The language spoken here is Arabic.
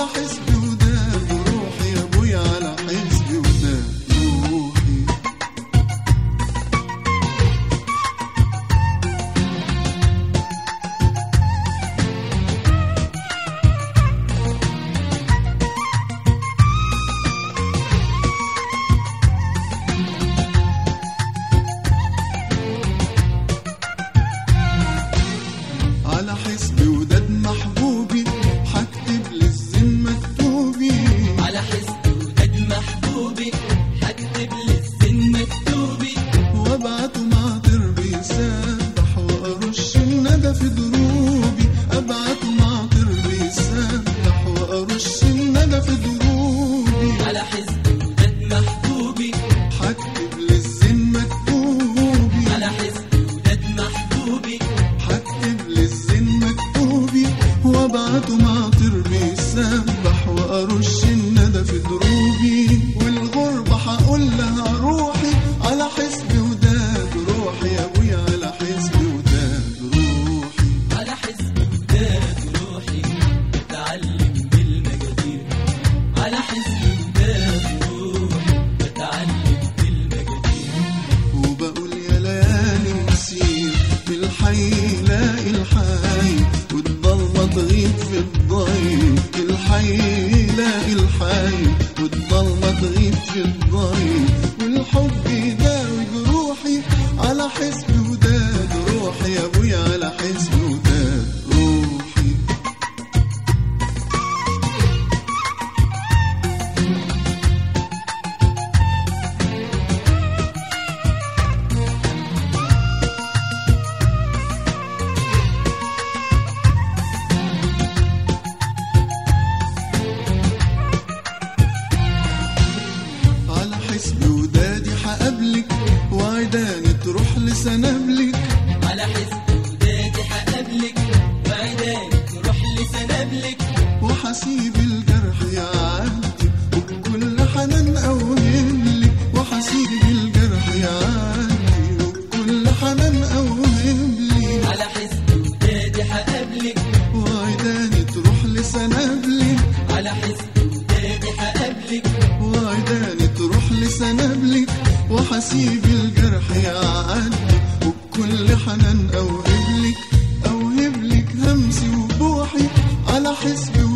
حسبي وداد روحي يا ابويا على حسبي وداد روحي. على حسبي وداد محبوبي حكتب للذمة مكتوبي. على حسبي وداد محبوبي حكتب للذمة مكتوبي. وابعته مع دربي يسبح وارش الندى في دروبي. ابعته مع دربي يسبح وارش الندى في دروبي. على حسبي وداد محبوبي حكتب للذمة مكتوبي. على حسبي وداد محبوبي حكتب للذمة مكتوبي. وابعته مع دربي يسبح وارش الندى في دروبي. والغربة هقول لها روحي على حسبي وداد روحي يا ابويا على حسبي وداد روحي. على حسبي وداد روحي بتعلم بالمجادير. على حسبي وداد روحي بتعلم بالمجادير. وبقول يا ليالي نسير في الحي لاقي الحي والضلمة تغيب في الضيق. الحي لاقي الحي والضلمة تغيب في الضيق. والحب يداوي جروحي على حسبي وداد روحي يا ابويا على حسبي وداد روحي. على حسبي ودادي حقابلك وعداني تروح لسنابلك. على حسبي ودادي حقابلك وعداني تروح لسنابلك. وحسيب الجرح يعدي وبكل حنان أوهملك. وحسيب الجرح يعدي وبكل حنان أوهملك. على حسبي ودادي حقابلك وعداني تروح لسنابلك. على حسبي ودادي حقابلك وعداني تروح لسنابلك. وحسيب الجرح يعدي وبكل حنان أوهبلك. أوهبلك همسي وبوحي على حسبي